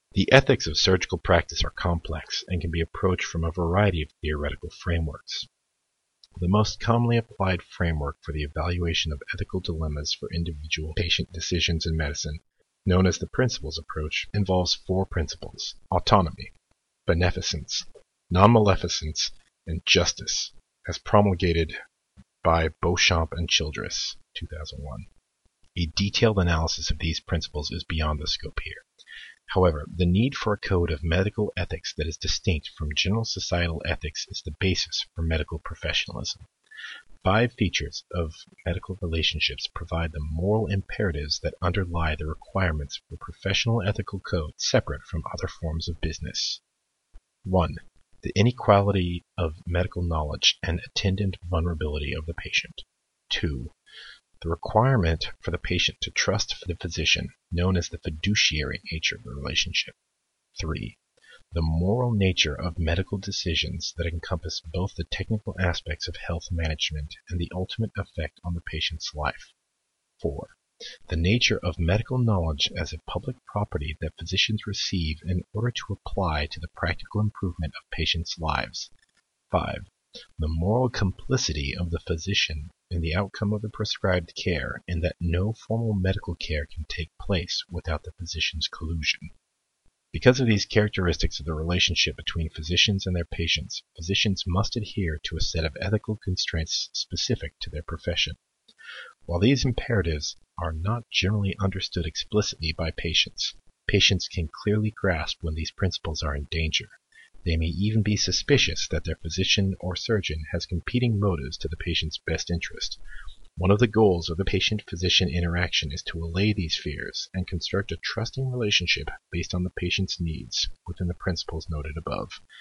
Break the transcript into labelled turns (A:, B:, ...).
A: The ethics of surgical practice are complex and can be approached from a variety of theoretical frameworks. The most commonly applied framework for the evaluation of ethical dilemmas for individual patient decisions in medicine, known as the principles approach, involves four principles: autonomy, beneficence, non-maleficence, and justice, as promulgated by Beauchamp and Childress, 2001. A detailed analysis of these principles is beyond the scope here. However, the need for a code of medical ethics that is distinct from general societal ethics is the basis for medical professionalism. 5 features of medical relationships provide the moral imperatives that underlie the requirements for professional ethical code separate from other forms of business. 1. The inequality of medical knowledge and attendant vulnerability of the patient. 2. The requirement for the patient to trust the physician, known as the fiduciary nature of the relationship. 3. The moral nature of medical decisions that encompass both the technical aspects of health management and the ultimate effect on the patient's life. 4. The nature of medical knowledge as a public property that physicians receive in order to apply to the practical improvement of patients' lives. 5. The moral complicity of the physician in the outcome of the prescribed care, and that no formal medical care can take place without the physician's collusion. Because of these characteristics of the relationship between physicians and their patients, physicians must adhere to a set of ethical constraints specific to their profession. While these imperatives are not generally understood explicitly by patients, patients can clearly grasp when these principles are in danger. They may even be suspicious that their physician or surgeon has competing motives to the patient's best interest. One of the goals of the patient-physician interaction is to allay these fears and construct a trusting relationship based on the patient's needs within the principles noted above.